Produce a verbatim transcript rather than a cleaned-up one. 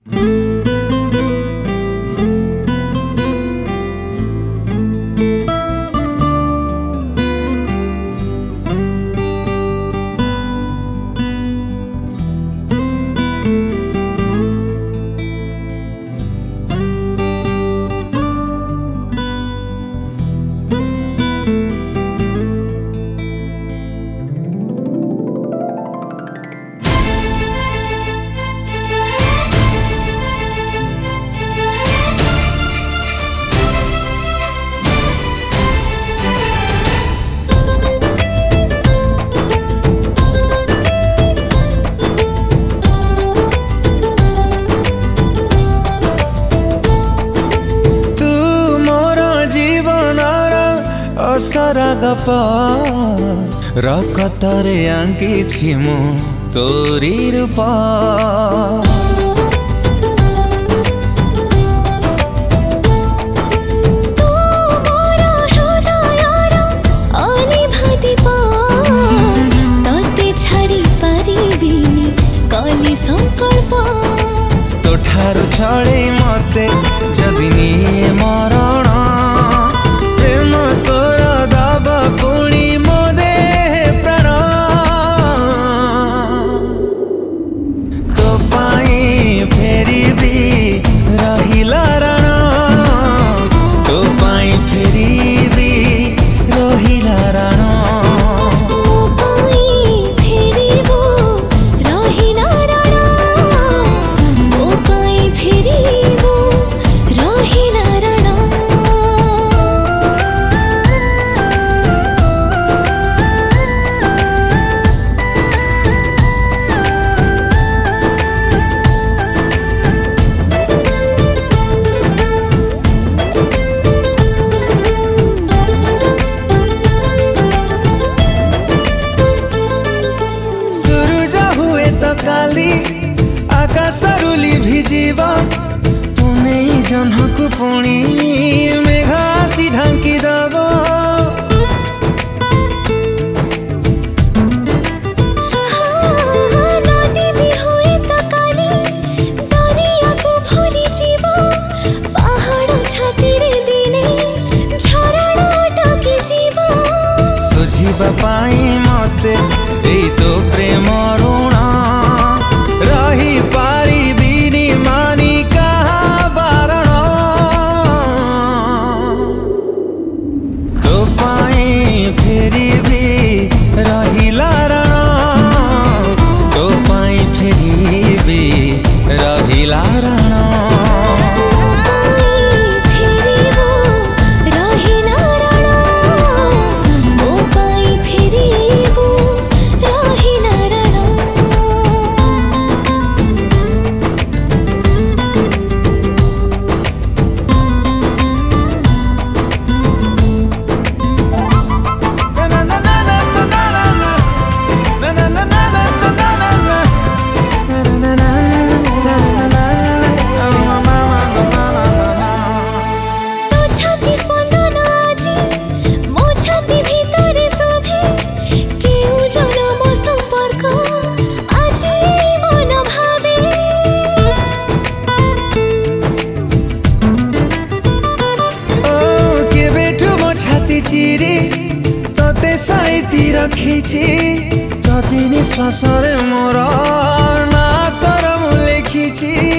सरागप रकतरे आंकिछि मु तोरी रूप तो ठारू छड़े मते जदि निये मरण प्रेम तोर दब पुणी मो देह प्राण तो पाई फेरिबी रहिला रण तो पाई फेरिबी रहिला रण आकाशरुली भिजिबा तुने जह्नक पुणी मेघासी ढांकी दब नदी भी हुए तो काली दरिया को भूली जीवा पहाड़ छाती रे दिने झरना टाकी जीवा सुझिबा पाई मते एई तो प्रेम ऋण रही पारी बिनी मानी कहा बारण तो पाई फेरी भी रहिला रण तो पाई फेरी भी रहिला रण चिरी तोते साइती रखिछि प्रति निश्वास रे मोर ना तोर मु लिखिछि।